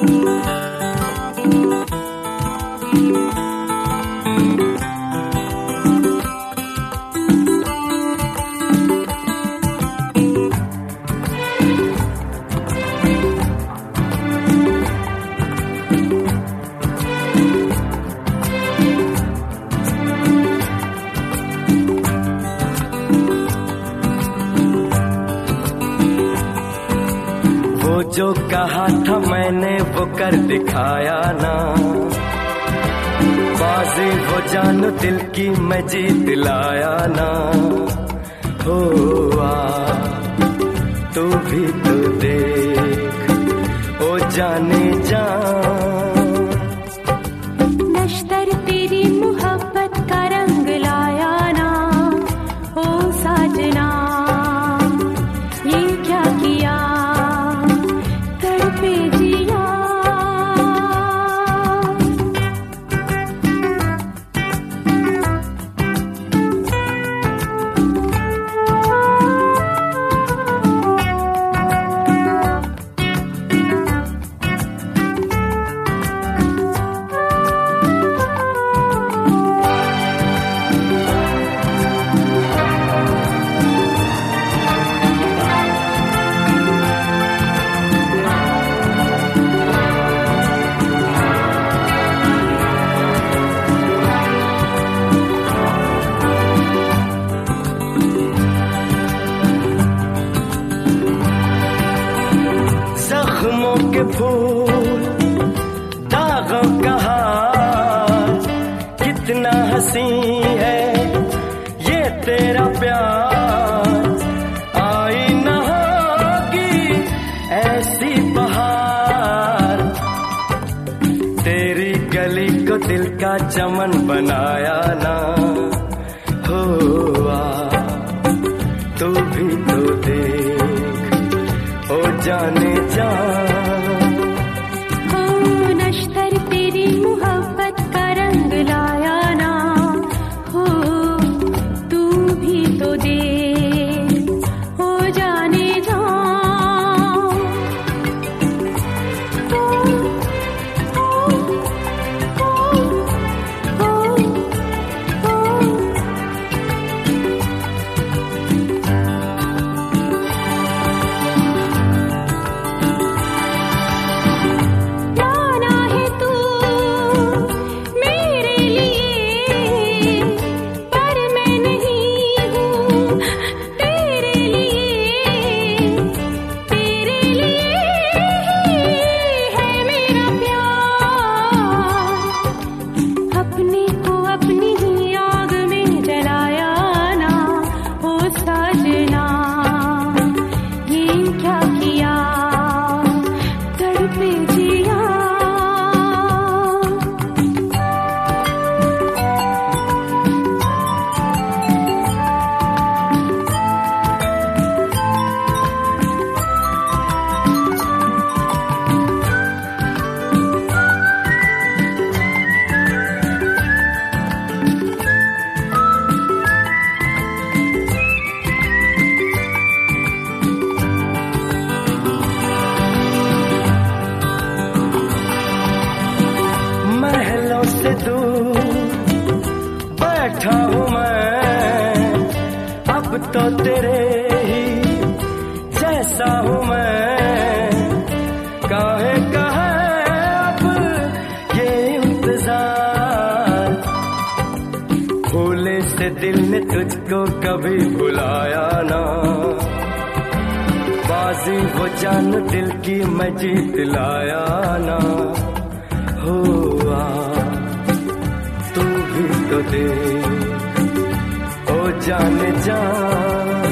जो कहा था मैंने वो कर दिखाया ना, बाजी वो जान दिल की मैं जीत लाया ना। हो तू भी तो देख ओ जाने जा, नश्तर तेरी मोहब्बत का रंग लाया ना। ओ साजना ये क्या किया, तड़पे जिया। जख्मों के फूल दागों का हार, कितना हंसी है ये तेरा प्यार। आई न होगी ऐसी बहार, तेरी गली को दिल का चमन बनाया ना। हो तू भी तो देख ओ जाने जा, ओ नश्तर तेरी मोहब्बत का रंग लाया ना। हो तू भी तो दे ओ जाने जा। से दूर बैठा हूँ मैं, अब तो तेरे ही जैसा हूँ मैं। काहे का है अब ये इंतजार, भूले से दिल ने तुझको कभी बुलाया ना। बाजी वो जान दिल की मैं जीत लाया ना। हुआ तू भी तो दे ओ जाने जा।